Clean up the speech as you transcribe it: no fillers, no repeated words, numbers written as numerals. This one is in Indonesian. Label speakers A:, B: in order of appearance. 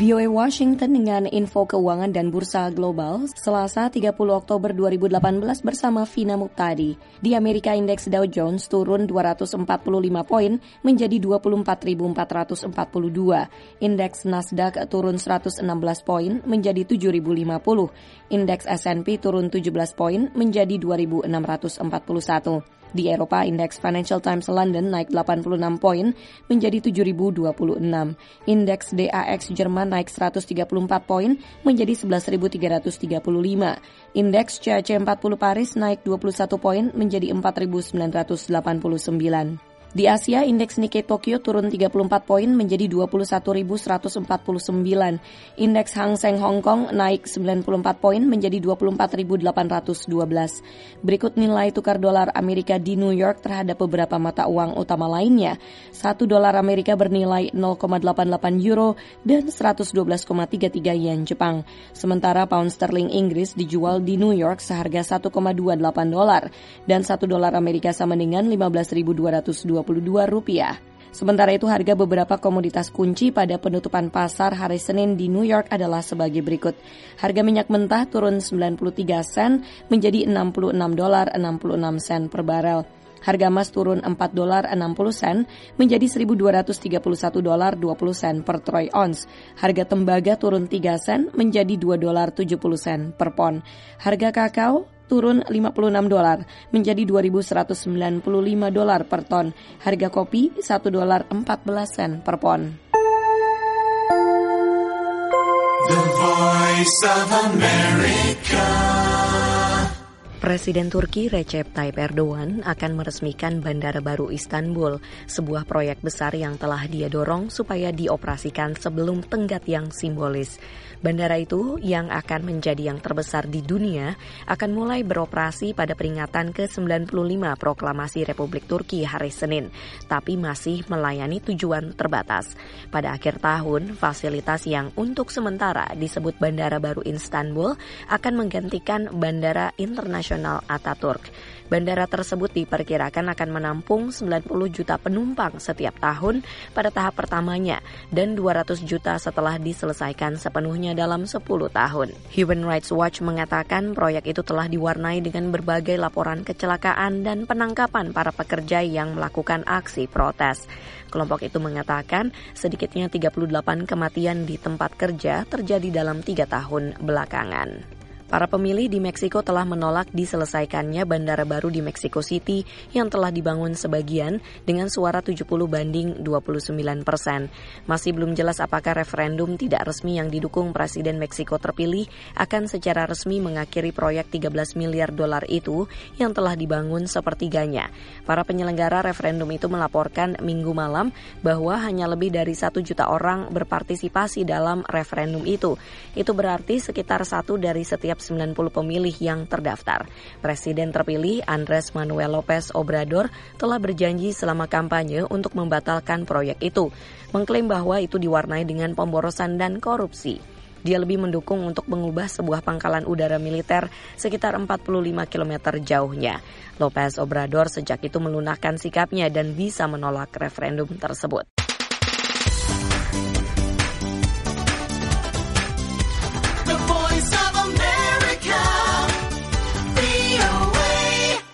A: VOA Washington dengan info keuangan dan bursa global Selasa 30 Oktober 2018 bersama Vina Muqtadi. Di Amerika indeks Dow Jones turun 245 poin menjadi 24.442. Indeks Nasdaq turun 116 poin menjadi 7.050. Indeks S&P turun 17 poin menjadi 2.641. Di Eropa, indeks Financial Times London naik 86 poin menjadi 7.026. Indeks DAX Jerman naik 134 poin menjadi 11.335. Indeks CAC 40 Paris naik 21 poin menjadi 4.989. Di Asia, indeks Nikkei Tokyo turun 34 poin menjadi 21.149. Indeks Hang Seng Hong Kong naik 94 poin menjadi 24.812. Berikut nilai tukar dolar Amerika di New York terhadap beberapa mata uang utama lainnya. 1 dolar Amerika bernilai 0,88 euro dan 112,33 yen Jepang. Sementara pound sterling Inggris dijual di New York seharga 1,28 dolar dan 1 dolar Amerika sama dengan 15.222 rupiah. Sementara itu harga beberapa komoditas kunci pada penutupan pasar hari Senin di New York adalah sebagai berikut. Harga minyak mentah turun 93 sen menjadi 66 dolar 66 sen per barel. Harga emas turun 4 dolar 60 sen menjadi 1.231 dolar 20 sen per troy ounce. Harga tembaga turun 3 sen menjadi 2 dolar 70 sen per pon. Harga kakao turun 56 dolar menjadi 2.195 dolar per ton. Harga kopi 1 dolar 14 sen per pon.
B: The Voice of America.
C: Presiden Turki Recep Tayyip Erdogan akan meresmikan Bandara Baru Istanbul, sebuah proyek besar yang telah dia dorong supaya dioperasikan sebelum tenggat yang simbolis. Bandara itu yang akan menjadi yang terbesar di dunia akan mulai beroperasi pada peringatan ke-95 Proklamasi Republik Turki hari Senin, tapi masih melayani tujuan terbatas. Pada akhir tahun, fasilitas yang untuk sementara disebut Bandara Baru Istanbul akan menggantikan Bandara Internasional Ataturk. Bandara tersebut diperkirakan akan menampung 90 juta penumpang setiap tahun pada tahap pertamanya dan 200 juta setelah diselesaikan sepenuhnya dalam 10 tahun. Human Rights Watch mengatakan proyek itu telah diwarnai dengan berbagai laporan kecelakaan dan penangkapan para pekerja yang melakukan aksi protes. Kelompok itu mengatakan sedikitnya 38 kematian di tempat kerja terjadi dalam 3 tahun belakangan. Para pemilih di Meksiko telah menolak diselesaikannya bandara baru di Mexico City yang telah dibangun sebagian dengan suara 70 banding 29%. Masih belum jelas apakah referendum tidak resmi yang didukung Presiden Meksiko terpilih akan secara resmi mengakhiri proyek 13 miliar dolar itu yang telah dibangun sepertiganya. Para penyelenggara referendum itu melaporkan Minggu malam bahwa hanya lebih dari 1 juta orang berpartisipasi dalam referendum itu. Itu berarti sekitar 1 dari setiap 90 pemilih yang terdaftar. Presiden terpilih Andrés Manuel López Obrador telah berjanji selama kampanye untuk membatalkan proyek itu, mengklaim bahwa itu diwarnai dengan pemborosan dan korupsi. Dia lebih mendukung untuk mengubah sebuah pangkalan udara militer sekitar 45 km jauhnya. López Obrador sejak itu melunakkan sikapnya dan bisa menolak referendum tersebut.